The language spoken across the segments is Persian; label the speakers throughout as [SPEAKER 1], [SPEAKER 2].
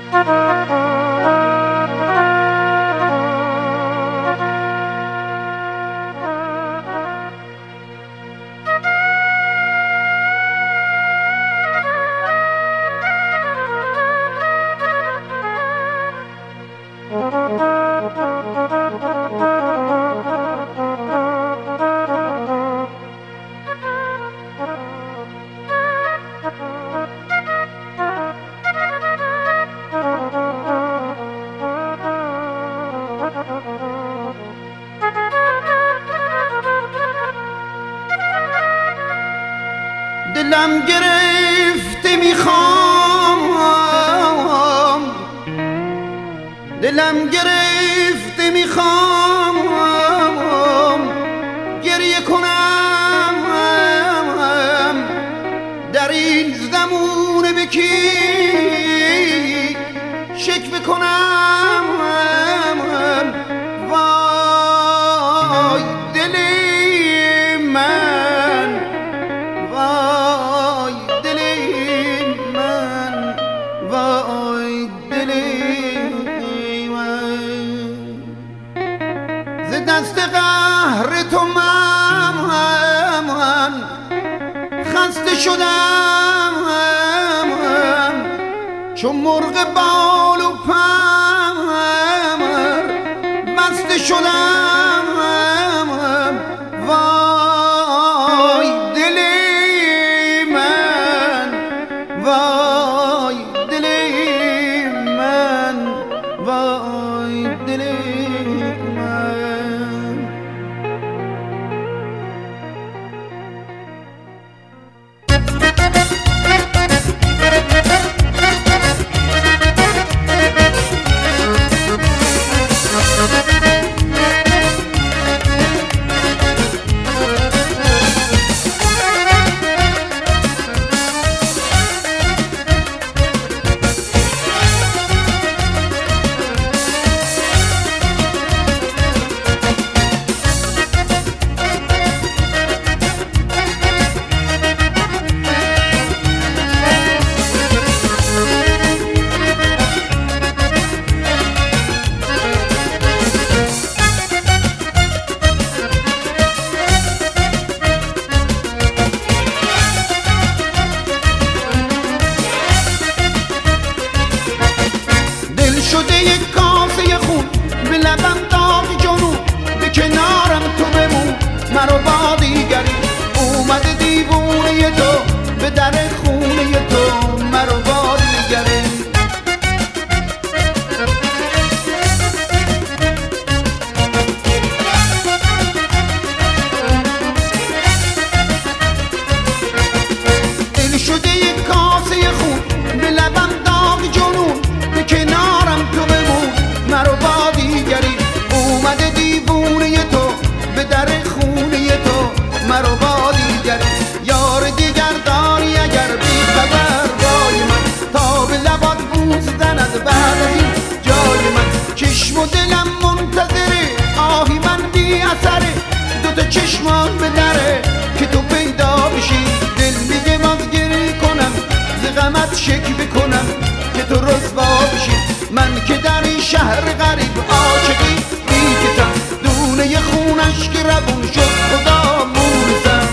[SPEAKER 1] دلم گرفته میخوام، دلم گرفته میخوام گریه کنم در این زمونه به کی شکوه کنم. وای دل من، وای دل من، وای دل من، ز دست قهر تو من خسته شدم، چون مرغ بال و پر بسته شدم. وای دل من، وای دل من، وای دل من. شده یک کاسه خون به لبم داغ جنون، به کنارم تو بمون مرا با دیگری. اومده دیوونه تو به در خونه تو مرا با دیگری. دل شده یک کاسه خون به لبم داغ جنون، به کنارم تو بمون مرا با دیگری. اومده دیوونه تو به در خونه تو مرا با دیگری. یار دیگر داری اگر بی خبر بای من، تا به لبات بوس زند بعد از این جای من. چشم و دلم منتظره، آهی من بی اثره، دوتا چشمان به دره که تو پیدا بشی. دل میگه باز گریه کنم، ز غمت شکوه کنم که تو رسوا بشی. من که در این شهر غریب عاشقی میکشم، دونه خونش که روون شد خدا مونسم.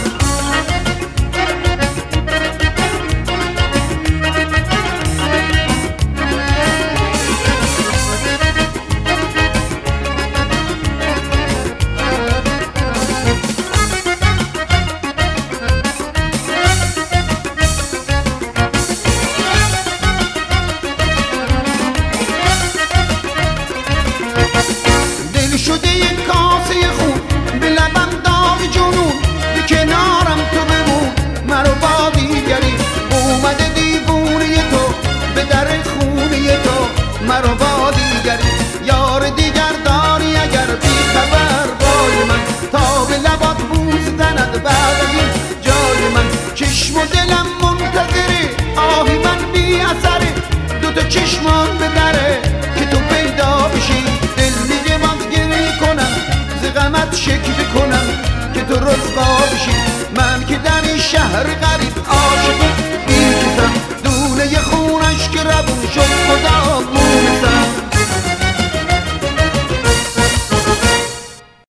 [SPEAKER 1] شده یک کاسه خون به لبم داغ جنون، به کنارم تو بمون مرا با دیگری. اومده دیوونه تو به در خونه تو مرا با دیگری. یار دیگر داری اگر بی خبر بای من، تا به لبات بوس زند بعد از این جای من. چشم و دلم منتظره، آهی من بی اثره، دوتا چشمان به دره که تو پیدا بشی. دل میگه باز گریه کنم، ز غمت شکوه کنم که تو رسوا بشی. من که در این شهر غریب عاشقی میکشم، دونه خونش که روون شد